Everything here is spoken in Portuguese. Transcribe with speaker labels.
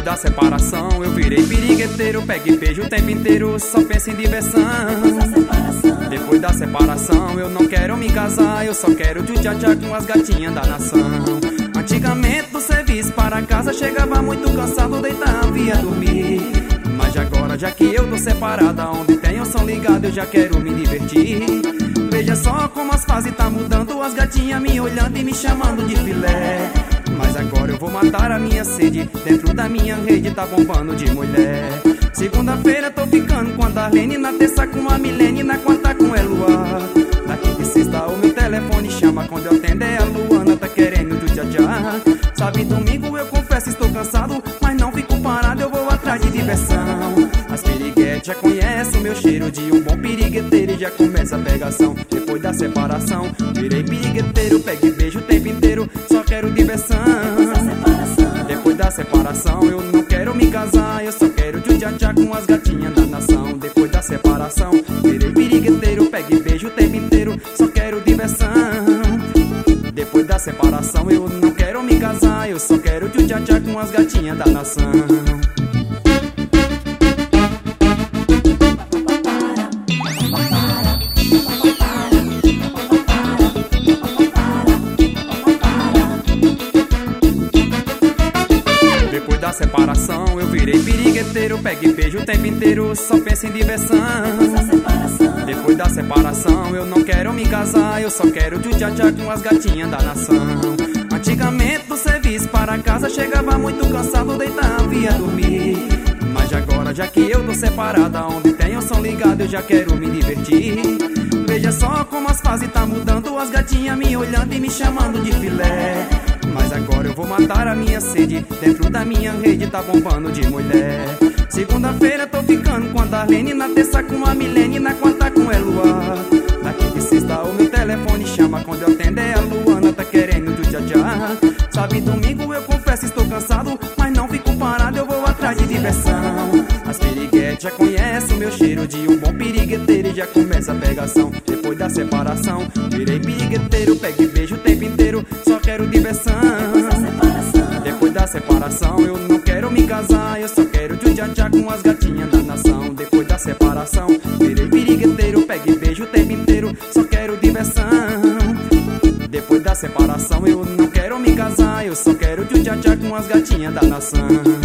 Speaker 1: da separação eu virei pirigueteiro, pego e beijo o tempo inteiro, só penso em diversão. Depois da separação eu não quero me casar, eu só quero tchutchá com as gatinhas da nação. Antigamente do serviço para casa chegava muito cansado, deitava e ia dormir. Mas agora, já que eu tô separada, onde tem o som ligado eu já quero me divertir. Veja só como as fases tá mudando, as gatinhas me olhando e me chamando de filé. Mas agora eu vou matar a minha sede, dentro da minha rede tá bombando de mulher. Segunda-feira tô ficando com a Darlene, na terça com a Milene, na quarta com a Luar. Daqui de sexta o meu telefone chama, quando eu atender a Luana tá querendo do tchá-tchá. Sabe, domingo eu confesso estou cansado, mas não fico parado, eu vou atrás de diversão. As piriguetes já conhecem o meu cheiro de um bom pirigueteiro e já começa a pegação. Depois da separação virei pirigueteiro, pego e beijo o tempo inteiro, só quero diversão. Depois da separação eu não quero me casar, eu só quero tchutchá com as gatinhas da nação. Depois da separação virei pirigueteiro, pego e beijo o tempo inteiro, só quero diversão. Depois da separação eu não quero me casar, eu só quero tchutchá com as gatinhas da nação. Depois da separação eu virei pirigueteiro, pego e beijo o tempo inteiro, só penso em diversão. Depois da separação eu não quero me casar, eu só quero tchutchá com as gatinhas da nação. Antigamente do serviço para casa chegava muito cansado, deitava e ia dormir. Mas agora, já que eu tô separada, onde tem o som ligado eu já quero me divertir. Veja só como as fases tá mudando, as gatinhas me olhando e me chamando de filé. Mas agora eu vou matar a minha sede, dentro da minha rede tá bombando de mulher. Segunda-feira tô ficando com a Darlene, na terça com a Milene, na quarta com a Luar. Daqui de sexta o meu telefone chama, quando eu atender a Luana tá querendo do tchá-tchá. Sabe, domingo eu confesso estou cansado, mas não fico parado, eu vou atrás de diversão. As piriguetes já conhecem o meu cheiro de um bom pirigueteiro e já começa a pegação. Depois da separação virei pirigueteiro, pego e beijo o tempo inteiro, só quero diversão. Depois da separação eu não quero me casar, eu só quero tchutchá com as gatinhas da nação. Depois da separação virei pirigueteiro, pego e beijo o tempo inteiro, só quero diversão. Depois da separação eu não quero me casar, eu só quero tchutchá com as gatinhas da nação.